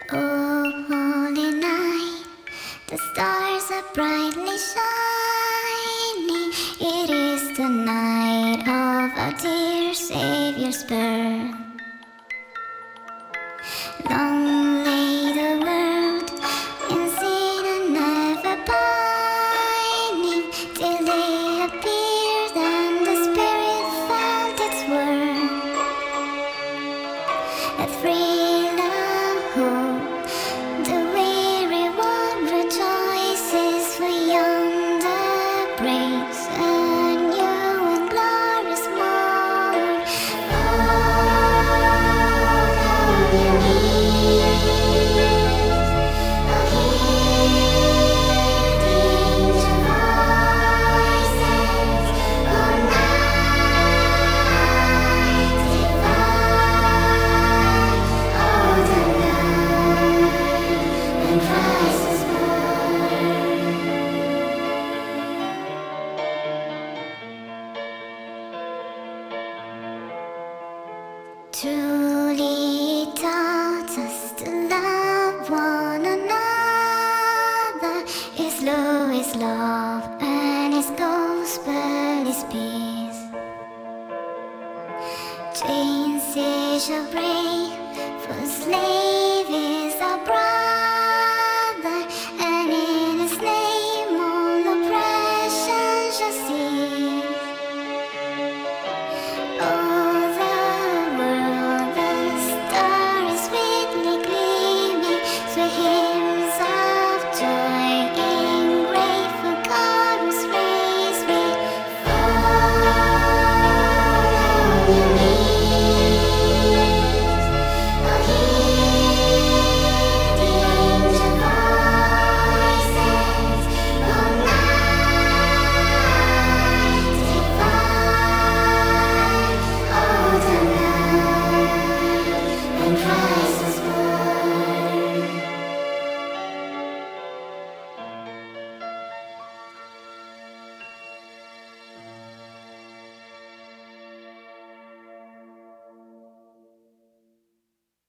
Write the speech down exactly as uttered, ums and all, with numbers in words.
Oh, holy night, the stars are brightly shining. It is the night of our dear Savior's birth. Long lay the world in sin and never pining, till they appeared and the Spirit felt its worth. A thrill of hope, the weary world rejoices, for yonder breaks a new and glorious morn. Oh, how you need, oh, hear the angel voices, oh, night divine, oh, the night when Christ is born. Truly He taught us to love one another. His law is love, and His gospel is peace. Chains He shall break, for slaves